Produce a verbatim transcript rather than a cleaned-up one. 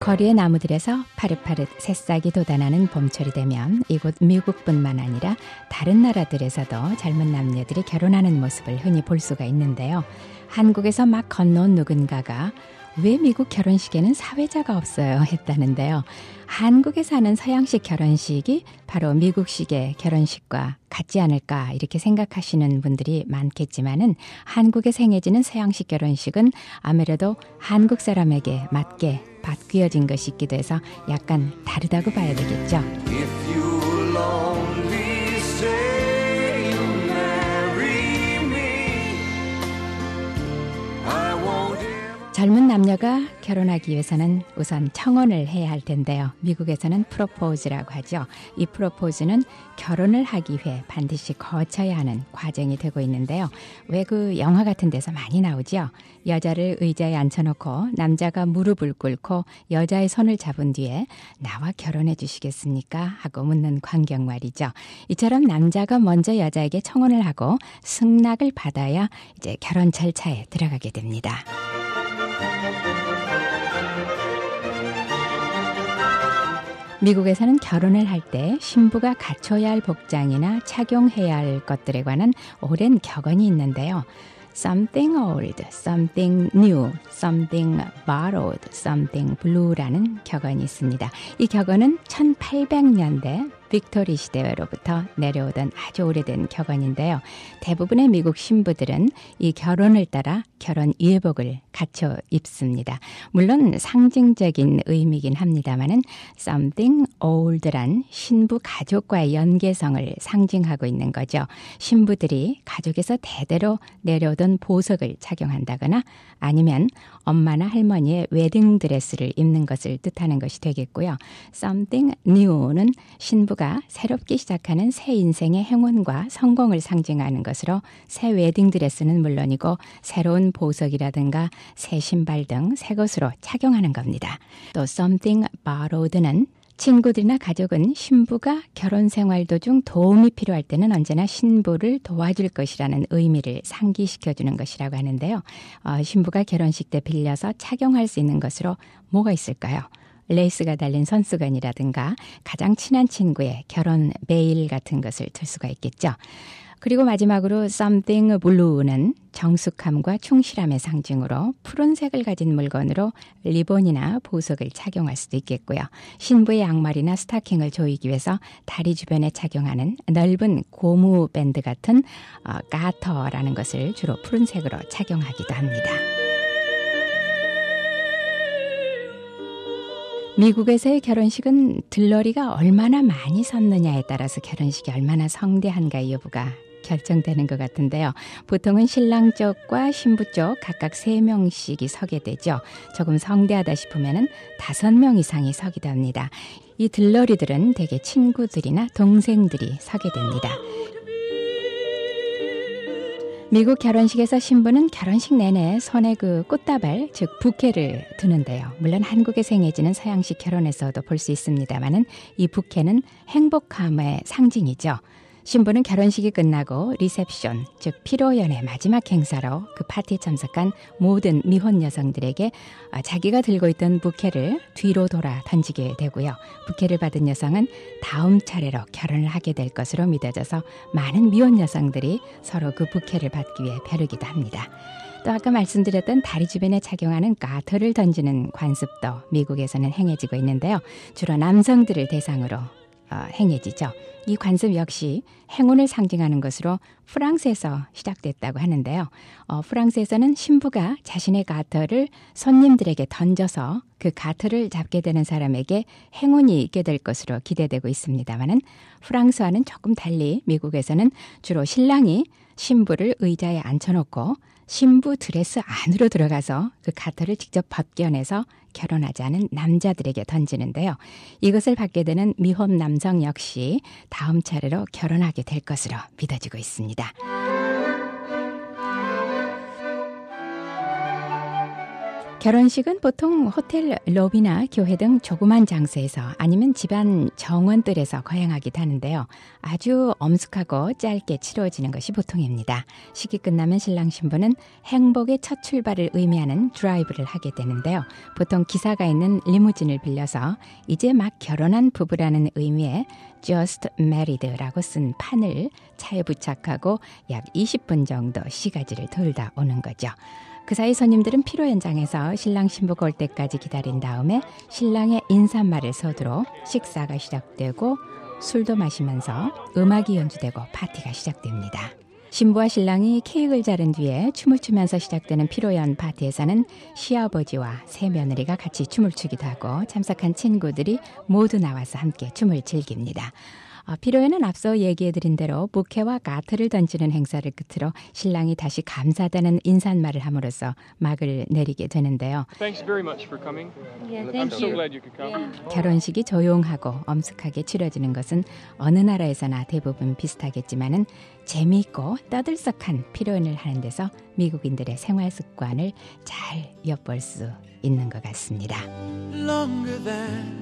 거리의 나무들에서 파릇파릇 새싹이 돋아나는 봄철이 되면 이곳 미국뿐만 아니라 다른 나라들에서도 젊은 남녀들이 결혼하는 모습을 흔히 볼 수가 있는데요. 한국에서 막 건너온 누군가가 왜 미국 결혼식에는 사회자가 없어요? 했다는데요. 한국에 사는 서양식 결혼식이 바로 미국식의 결혼식과 같지 않을까 이렇게 생각하시는 분들이 많겠지만은 한국에 생해지는 서양식 결혼식은 아무래도 한국 사람에게 맞게 바뀌어진 것이 있기도 해서 약간 다르다고 봐야 되겠죠. 젊은 남녀가 결혼하기 위해서는 우선 청혼을 해야 할 텐데요. 미국에서는 프로포즈라고 하죠. 이 프로포즈는 결혼을 하기 위해 반드시 거쳐야 하는 과정이 되고 있는데요. 왜 그 영화 같은 데서 많이 나오죠. 여자를 의자에 앉혀놓고 남자가 무릎을 꿇고 여자의 손을 잡은 뒤에 나와 결혼해 주시겠습니까? 하고 묻는 광경 말이죠. 이처럼 남자가 먼저 여자에게 청혼을 하고 승낙을 받아야 이제 결혼 절차에 들어가게 됩니다. 미국에서는 결혼을 할 때 신부가 갖춰야 할 복장이나 착용해야 할 것들에 관한 오랜 격언이 있는데요. Something old, something new, something borrowed, something blue라는 격언이 있습니다. 이 격언은 천팔백 년대 빅토리 시대로부터 내려오던 아주 오래된 격언인데요. 대부분의 미국 신부들은 이 결혼을 따라 결혼 예복을 갖춰 입습니다. 물론 상징적인 의미이긴 합니다만은 something old란 신부 가족과의 연계성을 상징하고 있는 거죠. 신부들이 가족에서 대대로 내려오던 보석을 착용한다거나 아니면 엄마나 할머니의 웨딩드레스를 입는 것을 뜻하는 것이 되겠고요. Something new는 신부가 새롭게 시작하는 새 인생의 행운과 성공을 상징하는 것으로 새 웨딩드레스는 물론이고 새로운 보석이라든가 새 신발 등 새 것으로 착용하는 겁니다. 또 Something borrowed는 친구들이나 가족은 신부가 결혼 생활 도중 도움이 필요할 때는 언제나 신부를 도와줄 것이라는 의미를 상기시켜주는 것이라고 하는데요. 어, 신부가 결혼식 때 빌려서 착용할 수 있는 것으로 뭐가 있을까요? 레이스가 달린 손수건이라든가 가장 친한 친구의 결혼 베일 같은 것을 들 수가 있겠죠. 그리고 마지막으로 something blue는 정숙함과 충실함의 상징으로 푸른색을 가진 물건으로 리본이나 보석을 착용할 수도 있겠고요. 신부의 양말이나 스타킹을 조이기 위해서 다리 주변에 착용하는 넓은 고무 밴드 같은 어, 가터라는 것을 주로 푸른색으로 착용하기도 합니다. 미국에서의 결혼식은 들러리가 얼마나 많이 섰느냐에 따라서 결혼식이 얼마나 성대한가의 여부가 결정되는 것 같은데요. 보통은 신랑 쪽과 신부 쪽 각각 세 명씩이 서게 되죠. 조금 성대하다 싶으면은 다섯 명 이상이 서기도 합니다. 이 들러리들은 대개 친구들이나 동생들이 서게 됩니다. 미국 결혼식에서 신부는 결혼식 내내 손에 그 꽃다발, 즉 부케를 드는데요. 물론 한국에 생해지는 서양식 결혼에서도 볼 수 있습니다만은 이 부케는 행복함의 상징이죠. 신부는 결혼식이 끝나고 리셉션, 즉 피로연의 마지막 행사로 그 파티에 참석한 모든 미혼 여성들에게 자기가 들고 있던 부케를 뒤로 돌아 던지게 되고요. 부케를 받은 여성은 다음 차례로 결혼을 하게 될 것으로 믿어져서 많은 미혼 여성들이 서로 그 부케를 받기 위해 벼르기도 합니다. 또 아까 말씀드렸던 다리 주변에 착용하는 가터를 던지는 관습도 미국에서는 행해지고 있는데요. 주로 남성들을 대상으로 어, 행해지죠. 이 관습 역시 행운을 상징하는 것으로 프랑스에서 시작됐다고 하는데요. 어, 프랑스에서는 신부가 자신의 가터를 손님들에게 던져서 그 가터를 잡게 되는 사람에게 행운이 있게 될 것으로 기대되고 있습니다만은 프랑스와는 조금 달리 미국에서는 주로 신랑이 신부를 의자에 앉혀놓고 신부 드레스 안으로 들어가서 그 가터를 직접 벗겨내서 결혼하지 않은 남자들에게 던지는데요. 이것을 받게 되는 미혼 남성 역시 다음 차례로 결혼하게 될 것으로 믿어지고 있습니다. 결혼식은 보통 호텔 로비나 교회 등 조그만 장소에서 아니면 집안 정원들에서 거행하기도 하는데요. 아주 엄숙하고 짧게 치러지는 것이 보통입니다. 식이 끝나면 신랑 신부는 행복의 첫 출발을 의미하는 드라이브를 하게 되는데요. 보통 기사가 있는 리무진을 빌려서 이제 막 결혼한 부부라는 의미의 Just Married라고 쓴 판을 차에 부착하고 약 이십 분 정도 시가지를 돌다 오는 거죠. 그 사이 손님들은 피로 현장에서 신랑 신부가 올 때까지 기다린 다음에 신랑의 인사말을 서두로 식사가 시작되고 술도 마시면서 음악이 연주되고 파티가 시작됩니다. 신부와 신랑이 케이크를 자른 뒤에 춤을 추면서 시작되는 피로연 파티에서는 시아버지와 새며느리가 같이 춤을 추기도 하고 참석한 친구들이 모두 나와서 함께 춤을 즐깁니다. 어, 피로연은 앞서 얘기해드린 대로 부케와 가트를 던지는 행사를 끝으로 신랑이 다시 감사하다는 인사말을 함으로써 막을 내리게 되는데요. Thanks very much for coming. Yeah, I'm thank so you. glad you could come. Yeah. 결혼식이 조용하고 엄숙하게 치러지는 것은 어느 나라에서나 대부분 비슷하겠지만은 재미있고 떠들썩한 피로연을 하는 데서 미국인들의 생활 습관을 잘 엿볼 수 있는 것 같습니다. Longer than